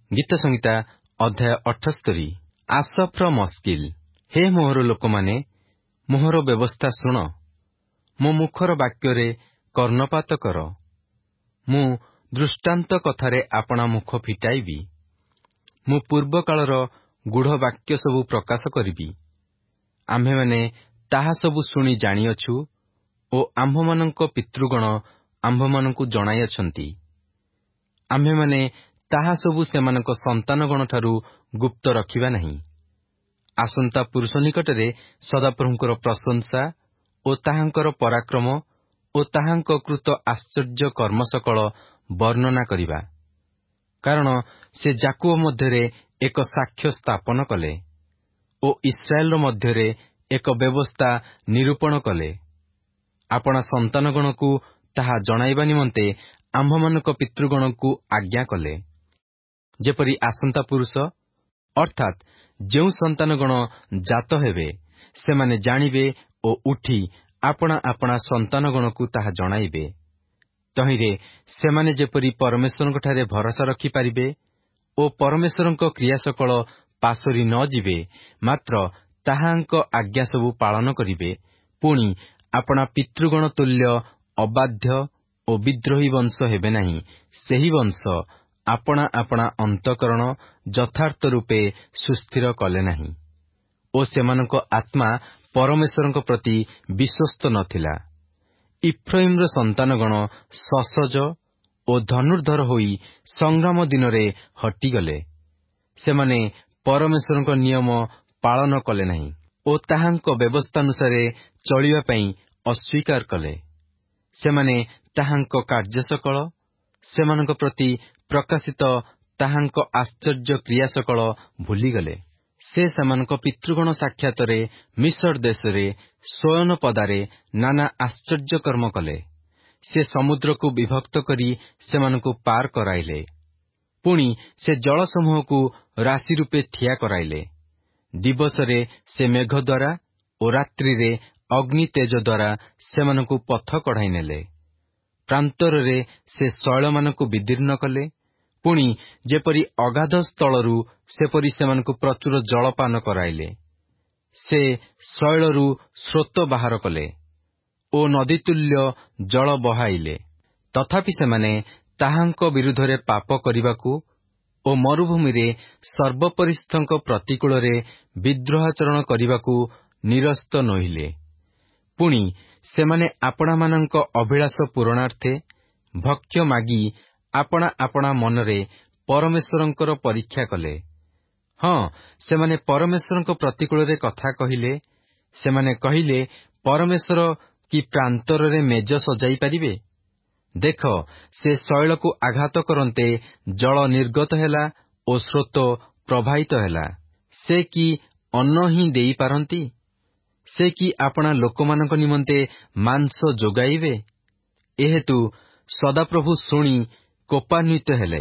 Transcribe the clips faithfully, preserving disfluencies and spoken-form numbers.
ଗୀତ ସଂହିତା ଅଧ୍ୟାୟ ଅଠସ୍ତରୀ। ଆସଫ୍ର ମସ୍କିଲ। ହେ ମୋହର ଲୋକମାନେ, ମୋହର ବ୍ୟବସ୍ଥା ଶୁଣ, ମୋ ମୁଖର ବାକ୍ୟରେ କର୍ଣ୍ଣପାତ କର। ମୁଁ ଦୃଷ୍ଟାନ୍ତ କଥାରେ ଆପଣା ମୁଖ ଫିଟାଇବି। ମୁଁ ପୂର୍ବକାଳର ଗୂଢ଼ ବାକ୍ୟ ସବୁ ପ୍ରକାଶ କରିବି। ଆମ୍ଭେମାନେ ତାହା ସବୁ ଶୁଣି ଜାଣିଅଛୁ ଓ ଆମ୍ଭମାନଙ୍କ ପିତୃଗଣ ଆମ୍ଭମାନଙ୍କୁ ଜଣାଇଅଛନ୍ତି। ଆମ୍ଭେମାନେ ତାହା ସବୁ ସେମାନଙ୍କ ସନ୍ତାନଗଣଠାରୁ ଗୁପ୍ତ ରଖିବା ନାହିଁ। ଆସନ୍ତା ପୁରୁଷ ନିକଟରେ ସଦାପ୍ରଭୁଙ୍କର ପ୍ରଶଂସା ଓ ତାହାଙ୍କର ପରାକ୍ରମ ଓ ତାହାଙ୍କ କୃତ ଆଶ୍ଚର୍ଯ୍ୟ କର୍ମ ସକଳ ବର୍ଣ୍ଣନା କରିବା। କାରଣ ସେ ଯାକୁବ ମଧ୍ୟରେ ଏକ ସାକ୍ଷ୍ୟ ସ୍ଥାପନ କଲେ ଓ ଇସ୍ରାଏଲର ମଧ୍ୟରେ ଏକ ବ୍ୟବସ୍ଥା ନିରୂପଣ କଲେ। ଆପଣା ସନ୍ତାନଗଣକୁ ତାହା ଜଣାଇବା ନିମନ୍ତେ ଆମ୍ଭମାନଙ୍କ ପିତୃଗଣଙ୍କୁ ଆଜ୍ଞା କଲେ, ଯେପରି ଆସନ୍ତା ପୁରୁଷ ଅର୍ଥାତ୍ ଯେଉଁ ସନ୍ତାନଗଣ ଜାତ ହେବେ, ସେମାନେ ଜାଣିବେ ଓ ଉଠି ଆପଣା ଆପଣା ସନ୍ତାନଗଣକୁ ତାହା ଜଣାଇବେ। ତହିଁରେ ସେମାନେ ଯେପରି ପରମେଶ୍ୱରଙ୍କଠାରେ ଭରସା ରଖିପାରିବେ ଓ ପରମେଶ୍ୱରଙ୍କ କ୍ରିୟା ସକଳ ପାସୋରି ନ ଯିବେ, ମାତ୍ର ତାହାଙ୍କ ଆଜ୍ଞା ସବୁ ପାଳନ କରିବେ, ପୁଣି ଆପଣା ପିତୃଗଣ ତୁଲ୍ୟ ଅବାଧ୍ୟ ଓ ବିଦ୍ରୋହୀ ବଂଶ ହେବେ ନାହିଁ, ସେହି ବଂଶ ଆପଣା ଆପଣା ଅନ୍ତଃକରଣ ଯଥାର୍ଥ ରୂପେ ସୁସ୍ଥିର କଲେ ନାହିଁ ଓ ସେମାନଙ୍କ ଆତ୍ମା ପରମେଶ୍ୱରଙ୍କ ପ୍ରତି ବିଶ୍ୱସ୍ତ ନ ଥିଲା। ଇଫ୍ରାଇମର ସନ୍ତାନଗଣ ସସଜ ଓ ଧନୁର୍ଦ୍ଧର ହୋଇ ସଂଗ୍ରାମ ଦିନରେ ହଟିଗଲେ। ସେମାନେ ପରମେଶ୍ୱରଙ୍କ ନିୟମ ପାଳନ କଲେ ନାହିଁ ଓ ତାହାଙ୍କ ବ୍ୟବସ୍ଥାନୁସାରେ ଚଳିବା ପାଇଁ ଅସ୍ୱୀକାର କଲେ। ସେମାନେ ତାହାଙ୍କ କାର୍ଯ୍ୟ ସକଳ, ସେମାନଙ୍କ ପ୍ରତି ପ୍ରକାଶିତ ତାହାଙ୍କ ଆଶ୍ଚର୍ଯ୍ୟ କ୍ରିୟା ସକଳ ଭୁଲିଗଲେ। ସେ ସେମାନଙ୍କ ପିତୃଗଣ ସାକ୍ଷାତରେ ମିଶ୍ର ଦେଶରେ ସ୍ୱୟଂପଦାରେ ନାନା ଆଶ୍ଚର୍ଯ୍ୟ କର୍ମ କଲେ। ସେ ସମୁଦ୍ରକୁ ବିଭକ୍ତ କରି ସେମାନଙ୍କୁ ପାର କରାଇଲେ। ପୁଣି ସେ ଜଳସମୂହକୁ ରାଶି ରୂପେ ଠିଆ କରାଇଲେ। ଦିବସରେ ସେ ମେଘ ଦ୍ୱାରା ଓ ରାତ୍ରିରେ ଅଗ୍ନି ତେଜ ଦ୍ୱାରା ସେମାନଙ୍କୁ ପଥ କଢ଼ାଇ ନେଲେ। ପ୍ରାନ୍ତରରେ ସେ ଶୈଳମାନଙ୍କୁ ବିଦୀର୍ଣ୍ଣ କଲେ। ପୁଣି ଯେପରି ଅଗାଧ ସ୍ଥଳରୁ ସେପରି ସେମାନଙ୍କୁ ପ୍ରଚୁର ଜଳପାନ କରାଇଲେ। ସେ ଶୈଳରୁ ସ୍ରୋତ ବାହାର କଲେ ଓ ନଦୀତୁଲ୍ୟ ଜଳ ବହାଇଲେ। ତଥାପି ସେମାନେ ତାହାଙ୍କ ବିରୁଦ୍ଧରେ ପାପ କରିବାକୁ ଓ ମରୁଭୂମିରେ ସର୍ବପରିସ୍ଥଙ୍କ ପ୍ରତିକୂଳରେ ବିଦ୍ରୋହାଚରଣ କରିବାକୁ ନିରସ୍ତ ନୋହିଲେ। ପୁଣି ସେମାନେ ଆପଣାମାନଙ୍କ ଅଭିଳାଷ ପୂରଣାର୍ଥେ ଭକ୍ଷ୍ୟ ମାଗି ଆପଣା ଆପଣା ମନରେ ପରମେଶ୍ୱରଙ୍କର ପରୀକ୍ଷା କଲେ। ହଁ, ସେମାନେ ପରମେଶ୍ୱରଙ୍କ ପ୍ରତିକୂଳରେ କଥା କହିଲେ। ସେମାନେ କହିଲେ, ପରମେଶ୍ୱର କି ପ୍ରାନ୍ତରରେ ମେଜ ସଜାଇ ପାରିବେ? ଦେଖ, ସେ ଶୈଳକୁ ଆଘାତ କରନ୍ତେ ଜଳ ନିର୍ଗତ ହେଲା ଓ ସ୍ରୋତ ପ୍ରବାହିତ ହେଲା। ସେ କି ଅନ୍ନ ହିଁ ଦେଇପାରନ୍ତି? ସେ କି ଆପଣା ଲୋକମାନଙ୍କ ନିମନ୍ତେ ମାଂସ ଯୋଗାଇବେ? ଏହେତୁ ସଦାପ୍ରଭୁ ଶୁଣି କୋପାନ୍ୱିତ ହେଲେ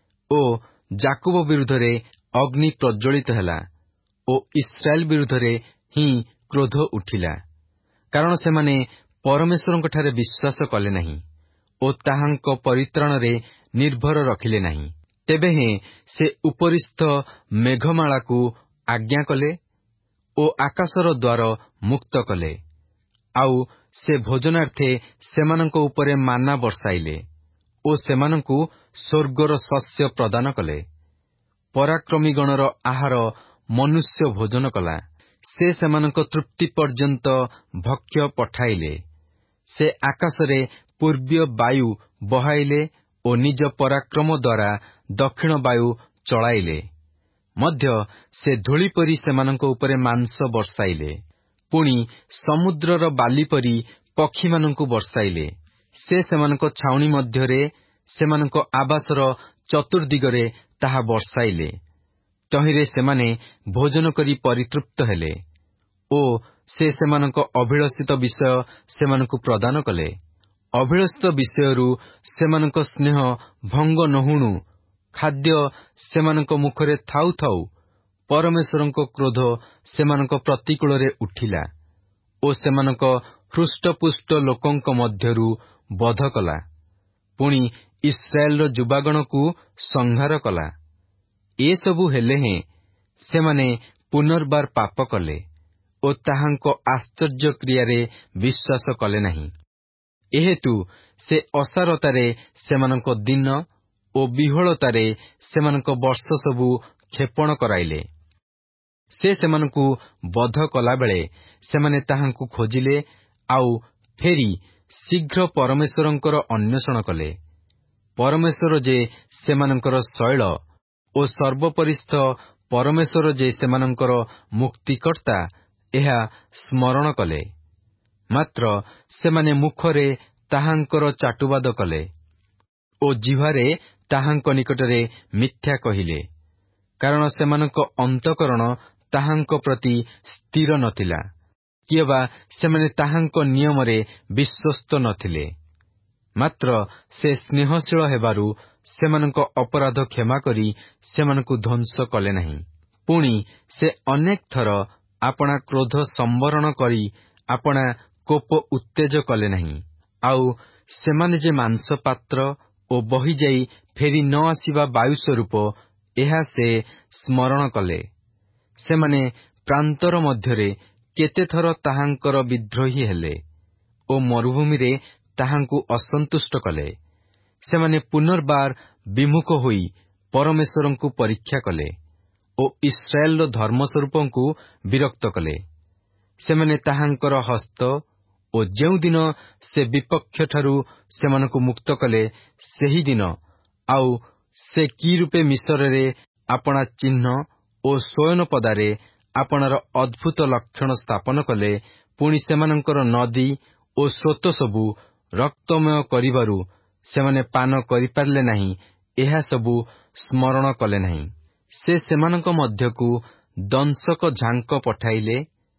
ଓ ଯାକୁବ ବିରୁଦ୍ଧରେ ଅଗ୍ନି ପ୍ରଜ୍ୱଳିତ ହେଲା ଓ ଇସ୍ରାଏଲ ବିରୁଦ୍ଧରେ ହିଁ କ୍ରୋଧ ଉଠିଲା। କାରଣ ସେମାନେ ପରମେଶ୍ୱରଙ୍କଠାରେ ବିଶ୍ୱାସ କଲେ ନାହିଁ ଓ ତାହାଙ୍କ ପରିତ୍ରାଣରେ ନିର୍ଭର ରଖିଲେ ନାହିଁ। ତେବେ ହେଁ ସେ ଉପରିସ୍ଥ ମେଘମାଳାକୁ ଆଜ୍ଞା କଲେ ଓ ଆକାଶର ଦ୍ୱାର ମୁକ୍ତ କଲେ। ଆଉ ସେ ଭୋଜନାର୍ଥେ ସେମାନଙ୍କ ଉପରେ ମାନା ବର୍ଷାଇଲେ ଓ ସେମାନଙ୍କୁ ସ୍ୱର୍ଗର ଶସ୍ୟ ପ୍ରଦାନ କଲେ। ପରାକ୍ରମୀଗଣର ଆହାର ମନୁଷ୍ୟ ଭୋଜନ କଲା। ସେ ସେମାନଙ୍କ ତୃପ୍ତି ପର୍ଯ୍ୟନ୍ତ ଭକ୍ଷ୍ୟ ପଠାଇଲେ। ସେ ଆକାଶରେ ପୂର୍ବୀୟ ବାୟୁ ବହାଇଲେ ଓ ନିଜ ପରାକ୍ରମ ଦ୍ୱାରା ଦକ୍ଷିଣ ବାୟୁ ଚଳାଇଲେ। ମଧ୍ୟ ସେ ଧୂଳି ପରି ସେମାନଙ୍କ ଉପରେ ମାଂସ ବର୍ଷାଇଲେ। ପୁଣି ସମୁଦ୍ରର ବାଲି ପରି ପକ୍ଷୀମାନଙ୍କୁ ବର୍ଷାଇଲେ। ସେ ସେମାନଙ୍କ ଛାଉଣି ମଧ୍ୟରେ, ସେମାନଙ୍କ ଆବାସର ଚତୁର୍ଦ୍ଦିଗରେ ତାହା ବର୍ଷାଇଲେ। ତହିଁରେ ସେମାନେ ଭୋଜନ କରି ପରିତୃପ୍ତ ହେଲେ ଓ ସେ ସେମାନଙ୍କ ଅଭିଳଷିତ ବିଷୟ ସେମାନଙ୍କୁ ପ୍ରଦାନ କଲେ। ଅଭିଳଷିତ ବିଷୟରୁ ସେମାନଙ୍କ ସ୍ନେହ ଭଙ୍ଗ ନୋହୁଣୁ ଖାଦ୍ୟ ସେମାନଙ୍କ ମୁଖରେ ଥାଉ ଥାଉ ପରମେଶ୍ୱରଙ୍କ କ୍ରୋଧ ସେମାନଙ୍କ ପ୍ରତିକୂଳରେ ଉଠିଲା ଓ ସେମାନଙ୍କ ହୃଷ୍ଟପୁଷ୍ଟ ଲୋକଙ୍କ ମଧ୍ୟରୁ ବଧ କଲା। ପୁଣି ଇସ୍ରାଏଲର ଯୁବାଗଣକୁ ସଂହାର କଲା। ଏସବୁ ହେଲେ ହେଁ ସେମାନେ ପୁନର୍ବାର ପାପ କଲେ ଓ ତାହାଙ୍କ ଆଶ୍ଚର୍ଯ୍ୟ କ୍ରିୟାରେ ବିଶ୍ୱାସ କଲେ ନାହିଁ। ଏହେତୁ ସେ ଅସାରତାରେ ସେମାନଙ୍କ ଦିନ ଓ ବିହ୍ୱଳତାରେ ସେମାନଙ୍କ ବର୍ଷ ସବୁ କ୍ଷେପଣ କରାଇଲେ। ସେ ସେମାନଙ୍କୁ ବଧ କଲାବେଳେ ସେମାନେ ତାହାଙ୍କୁ ଖୋଜିଲେ, ଆଉ ଫେରି ଶୀଘ୍ର ପରମେଶ୍ୱରଙ୍କର ଅନ୍ୱେଷଣ କଲେ। ପରମେଶ୍ୱର ଯେ ସେମାନଙ୍କର ଶୈଳ ଓ ସର୍ବୋପରିସ୍ଥ ପରମେଶ୍ୱର ଯେ ସେମାନଙ୍କର ମୁକ୍ତିକର୍ତ୍ତା, ଏହା ସ୍ମରଣ କଲେ। ମାତ୍ର ସେମାନେ ମୁଖରେ ତାହାଙ୍କର ଚାଟୁବାଦ କଲେ ଓ ଜିହ୍ୱାରେ ତାହାଙ୍କ ନିକଟରେ ମିଥ୍ୟା କହିଲେ, କାରଣ ସେମାନଙ୍କ ଅନ୍ତଃକରଣ ତାହାଙ୍କ ପ୍ରତି ସ୍ଥିର ନଥିଲା, କିଏ ବା ସେମାନେ ତାହାଙ୍କ ନିୟମରେ ବିଶ୍ୱସ୍ତ ନଥିଲେ। ମାତ୍ର ସେ ସ୍ନେହଶୀଳ ହେବାରୁ ସେମାନଙ୍କ ଅପରାଧ କ୍ଷମା କରି ସେମାନଙ୍କୁ ଧ୍ୱଂସ କଲେ ନାହିଁ। ପୁଣି ସେ ଅନେକ ଥର ଆପଣା କ୍ରୋଧ ସମ୍ବରଣ କରି ଆପଣା କୋପ ଉତ୍ତେଜ କଲେ ନାହିଁ। ଆଉ ସେମାନେ ଯେ ମାଂସପାତ୍ର ଓ ବହିଯାଇ ଫେରି ନ ଆସିବା ବାୟୁ ସ୍ୱରୂପ, ଏହା ସେ ସ୍ମରଣ କଲେ। ସେମାନେ ପ୍ରାନ୍ତର ମଧ୍ୟରେ କେତେଥର ତାହାଙ୍କର ବିଦ୍ରୋହୀ ହେଲେ ଓ ମରୁଭୂମିରେ ତାହାଙ୍କୁ ଅସନ୍ତୁଷ୍ଟ କଲେ। ସେମାନେ ପୁନର୍ବାର ବିମୁଖ ହୋଇ ପରମେଶ୍ୱରଙ୍କୁ ପରୀକ୍ଷା କଲେ ଓ ଇସ୍ରାଏଲର ଧର୍ମସ୍ୱରୂପଙ୍କୁ ବିରକ୍ତ କଲେ। ସେମାନେ ତାହାଙ୍କର ହସ୍ତ ଓ ଯେଉଁଦିନ ସେ ବିପକ୍ଷଠାରୁ ସେମାନଙ୍କୁ ମୁକ୍ତ କଲେ, ସେହିଦିନ ଆଉ ସେ କି ରୂପେ ମିଶରରେ ଆପଣା ଚିହ୍ନ ଓ ସ୍ୱୟଂପଦାରେ ଆପଣାର ଅଦ୍ଭୁତ ଲକ୍ଷଣ ସ୍ଥାପନ କଲେ, ପୁଣି ସେମାନଙ୍କର ନଦୀ ଓ ସ୍ରୋତ ସବୁ ରକ୍ତମୟ କରିବାରୁ ସେମାନେ ପାନ କରିପାରିଲେ ନାହିଁ, ଏହା ସବୁ ସ୍ମରଣ କଲେ ନାହିଁ। ସେ ସେମାନଙ୍କ ମଧ୍ୟକୁ ଦଂଶକ ଝାଙ୍କ ପଠାଇଲେ,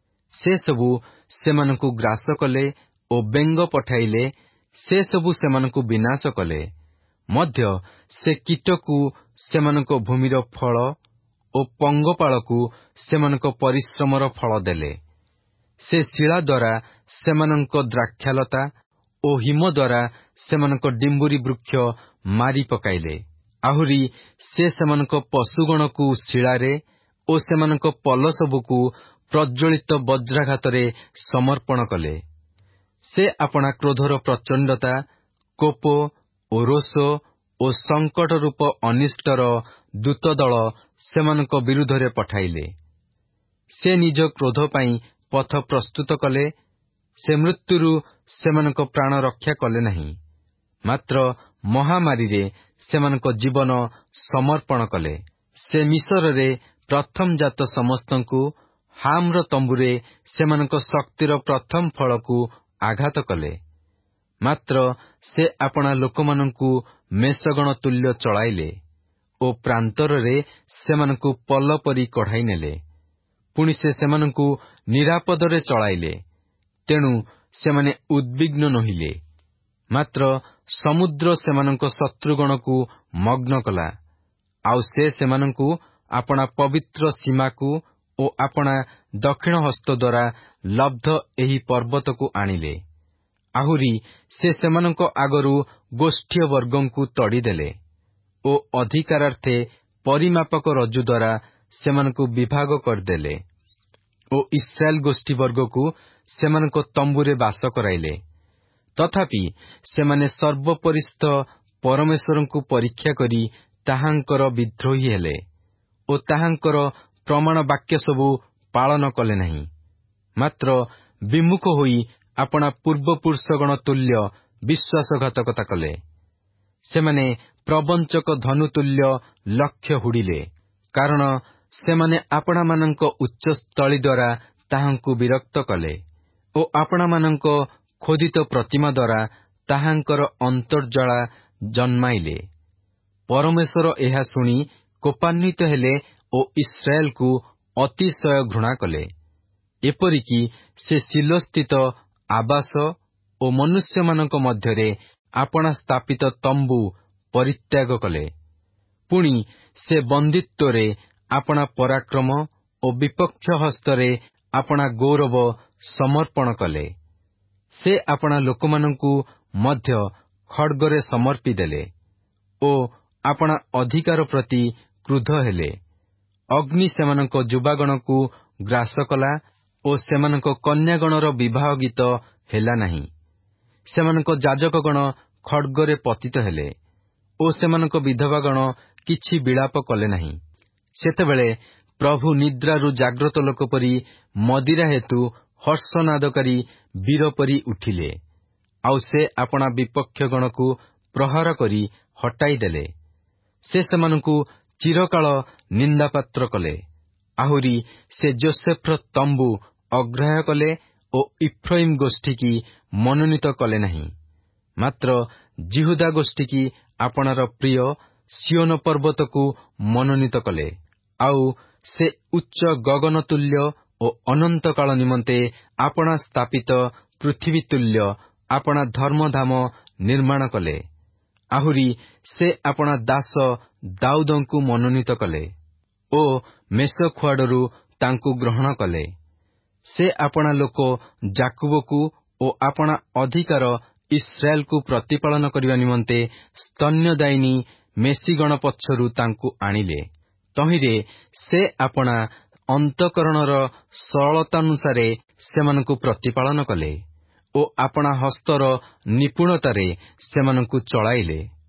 ସେ ସବୁ ସେମାନଙ୍କୁ ଗ୍ରାସ କଲେ ଓ ବେଙ୍ଗ ପଠାଇଲେ, ସେ ସବୁ ସେମାନଙ୍କୁ ବିନାଶ କଲେ। ମଧ୍ୟ ସେ କୀଟକୁ ସେମାନଙ୍କ ଭୂମିର ଫଳ ଓ ପଙ୍ଗପାଳକୁ ସେମାନଙ୍କ ପରିଶ୍ରମର ଫଳ ଦେଲେ। ସେ ଶିଳା ଦ୍ୱାରା ସେମାନଙ୍କ ଦ୍ରାକ୍ଷାଲତା ଓ ହିମ ଦ୍ୱାରା ସେମାନଙ୍କ ଡିମ୍ବୁରି ବୃକ୍ଷ ମାରି ପକାଇଲେ। ଆହୁରି ସେ ସେମାନଙ୍କ ପଶୁଗଣକୁ ଶିଳାରେ ଓ ସେମାନଙ୍କ ପଲ ସବୁକୁ ପ୍ରଜ୍ୱଳିତ ବଜ୍ରାଘାତରେ ସମର୍ପଣ କଲେ। ସେ ଆପଣା କ୍ରୋଧର ପ୍ରଚଣ୍ଡତା, କୋପ ଓ ରୋଷ ଓ ସଙ୍କଟ ରୂପ ଅନିଷ୍ଟର ଦୂତଦଳ ସେମାନଙ୍କ ବିରୁଦ୍ଧରେ ପଠାଇଲେ। ସେ ନିଜ କ୍ରୋଧ ପାଇଁ ପଥ ପ୍ରସ୍ତୁତ କଲେ। ସେ ମୃତ୍ୟୁରୁ ସେମାନଙ୍କ ପ୍ରାଣ ରକ୍ଷା କଲେ ନାହିଁ, ମାତ୍ର ମହାମାରୀରେ ସେମାନଙ୍କ ଜୀବନ ସମର୍ପଣ କଲେ। ସେ ମିଶରରେ ପ୍ରଥମ ଜାତ ସମସ୍ତଙ୍କୁ, ହାମ୍ର ତମ୍ବୁରେ ସେମାନଙ୍କ ଶକ୍ତିର ପ୍ରଥମ ଫଳକୁ ଆଘାତ କଲେ। ମାତ୍ର ସେ ଆପଣା ଲୋକମାନଙ୍କୁ ମେଷଗଣ ତୁଲ୍ୟ ଚଳାଇଲେ ଓ ପ୍ରାନ୍ତରରେ ସେମାନଙ୍କୁ ପଲ ପରି କଢ଼ାଇ ନେଲେ। ପୁଣି ସେ ସେମାନଙ୍କୁ ନିରାପଦରେ ଚଳାଇଲେ, ତେଣୁ ସେମାନେ ଉଦ୍ବିଗ୍ନ ନୋହିଲେ। ମାତ୍ର ସମୁଦ୍ର ସେମାନଙ୍କ ଶତ୍ରୁଗଣକୁ ମଗ୍ନ କଲା, ଆଉ ସେ ସେମାନଙ୍କୁ ଆପଣା ପବିତ୍ର ସୀମାକୁ ଓ ଆପଣା ଦକ୍ଷିଣ ହସ୍ତ ଦ୍ୱାରା ଲବ୍ଧ ଏହି ପର୍ବତକୁ ଆଣିଲେ। ଆହୁରି ସେ ସେମାନଙ୍କ ଆଗରୁ ଗୋଷ୍ଠୀୟ ବର୍ଗଙ୍କୁ ତଡ଼ିଦେଲେ ଓ ଅଧିକାରାର୍ଥେ ପରିମାପକ ରଜ୍ଜୁ ଦ୍ୱାରା ସେମାନଙ୍କୁ ବିଭାଗ କରିଦେଲେ ଓ ଇସ୍ରାଏଲ ଗୋଷ୍ଠୀ ବର୍ଗକୁ ସେମାନଙ୍କ ତମ୍ବୁରେ ବାସ କରାଇଲେ। ତଥାପି ସେମାନେ ସର୍ବୋପରିସ୍ଥ ପରମେଶ୍ୱରଙ୍କୁ ପରୀକ୍ଷା କରି ତାହାଙ୍କର ବିଦ୍ରୋହୀ ହେଲେ ଓ ତାହାଙ୍କର ପ୍ରମାଣ ବାକ୍ୟ ସବୁ ପାଳନ କଲେ ନାହିଁ, ମାତ୍ର ବିମୁଖ ହୋଇ ଆପଣା ପୂର୍ବପୁରୁଷଗଣ ତୁଲ୍ୟ ବିଶ୍ୱାସଘାତକତା କଲେ। ସେମାନେ ପ୍ରବଞ୍ଚକ ଧନୁତୁଲ୍ୟ ଲକ୍ଷ୍ୟ ହୁଡ଼ିଲେ, କାରଣ ସେମାନେ ଆପଣାମାନଙ୍କ ଉଚ୍ଚସ୍ଥଳୀ ଦ୍ୱାରା ତାହାଙ୍କୁ ବିରକ୍ତ କଲେ ଓ ଆପଣାମାନଙ୍କ ଖୋଦିତ ପ୍ରତିମା ଦ୍ୱାରା ତାହାଙ୍କର ଅନ୍ତର୍ଜ୍ୱାଳା ଜନ୍ମାଇଲେ। ପରମେଶ୍ୱର ଏହା ଶୁଣି କୋପାନ୍ୱିତ ହେଲେ ଓ ଇସ୍ରାଏଲକୁ ଅତିଶୟ ଘୃଣା କଲେ। ଏପରିକି ସେ ସିଲୋସ୍ଥିତ ଆବାସ ଓ ମନୁଷ୍ୟମାନଙ୍କ ମଧ୍ୟରେ ଆପଣା ସ୍ଥାପିତ ତମ୍ବୁ ପରିତ୍ୟାଗ କଲେ। ପୁଣି ସେ ବନ୍ଦିତ୍ୱରେ ଆପଣା ପରାକ୍ରମ ଓ ବିପକ୍ଷ ହସ୍ତରେ ଆପଣା ଗୌରବ ସମର୍ପଣ କଲେ। ସେ ଆପଣା ଲୋକମାନଙ୍କୁ ମଧ୍ୟ ଖड्गରେ ସମର୍ପି ଦେଲେ ଓ ଆପଣା ଅଧିକାର ପ୍ରତି କ୍ରୁଦ୍ଧ ହେଲେ। ଅଗ୍ନି ସେମାନଙ୍କ ଯୁବାଗଣକୁ ଗ୍ରାସ କଲା ଓ ସେମାନଙ୍କ କନ୍ୟାଗଣର ବିବାହ ଗୀତ ହେଲା ନାହିଁ। ସେମାନଙ୍କ ଯାଜକଗଣ ଖଡ୍ଗରେ ପତିତ ହେଲେ ଓ ସେମାନଙ୍କ ବିଧବାଗଣ କିଛି ବିଳାପ କଲେ ନାହିଁ। ସେତେବେଳେ ପ୍ରଭୁ ନିଦ୍ରାରୁ ଜାଗ୍ରତ ଲୋକ ପରି ମଦିରା ହେତୁ ହର୍ଷନାଦକାରୀ ବୀର ପରି ଉଠିଲେ, ଆଉ ସେ ଆପଣା ବିପକ୍ଷଗଣକୁ ପ୍ରହାର କରି ହଟାଇ ଦେଲେ। ସେ ସେମାନଙ୍କୁ ଚିରକାଳ ନିନ୍ଦାପାତ୍ର କଲେ। ଆହୁରି ସେ ଯୋସେଫର ତମ୍ବୁ ଅଗ୍ରାହ୍ୟ କଲେ ଓ ଇଫ୍ରାଇମ୍ ଗୋଷ୍ଠୀକି ମନୋନୀତ କଲେ ନାହିଁ, ମାତ୍ର ଜିହୁଦା ଗୋଷ୍ଠୀକି ଆପଣାର ପ୍ରିୟ ସିଓନ ପର୍ବତକୁ ମନୋନୀତ କଲେ। ଆଉ ସେ ଉଚ୍ଚ ଗଗନତୁଲ୍ୟ ଓ ଅନନ୍ତକାଳ ନିମନ୍ତେ ଆପଣା ସ୍ଥାପିତ ପୃଥିବୀ ତୁଲ୍ୟ ଆପଣା ଧର୍ମଧାମ ନିର୍ମାଣ କଲେ। ଆହୁରି ସେ ଆପଣା ଦାସ ଦାଉଦଙ୍କୁ ମନୋନୀତ କଲେ ଓ ମେଷଖୁଆଡ଼ରୁ ତାଙ୍କୁ ଗ୍ରହଣ କଲେ। ସେ ଆପଣା ଲୋକ ଜାକୁବକୁ ଓ ଆପଣା ଅଧିକାର ଇସ୍ରାଏଲକୁ ପ୍ରତିପାଳନ କରିବା ନିମନ୍ତେ ସ୍ତନ୍ୟଦାୟିନୀ ମେଷିଗଣ ପଛରୁ ତାଙ୍କୁ ଆଣିଲେ। ତହିଁରେ ସେ ଆପଣା ଅନ୍ତଃକରଣର ସରଳତାନୁସାରେ ସେମାନଙ୍କୁ ପ୍ରତିପାଳନ କଲେ ଓ ଆପଣା ହସ୍ତର ନିପୁଣତାରେ ସେମାନଙ୍କୁ ଚଳାଇଲେ।